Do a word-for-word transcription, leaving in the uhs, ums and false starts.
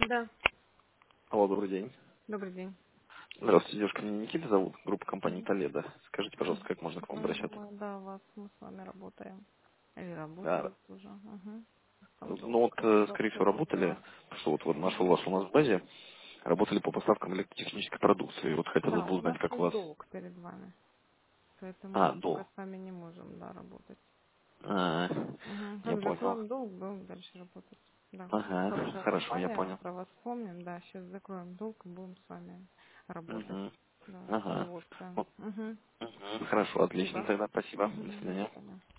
Да, Алло, добрый день. добрый день. Здравствуйте, девушка, меня Никита зовут, группа компании Мгм. Толедо. Скажите, пожалуйста, Мгм. как можно к вам Ну, обращаться? мы, да, вас, мы с вами работаем. Или А, работали уже. Угу. Там ну долг вот, как э, бы скорее всего, работали, обслуживаем. что вот, вот нашел Мгм. вас у нас в базе, работали по поставкам электротехнической продукции. Вот хотелось Да, бы у нас узнать, как у есть вас... долг перед вами. Поэтому А, мы пока до. с вами не можем, да, работать. А, Угу. я Как понял. закроем долг, будем дальше работать. Да. Ага, Хорошая хорошо, я компания, понял. про вас вспомним. Да, сейчас закроем долг и будем с вами работать. Угу. Да, с Ага. удовольствием. Вот, Угу. мгм. Хорошо, отлично Спасибо. тогда, спасибо. До Угу. До свидания. свидания.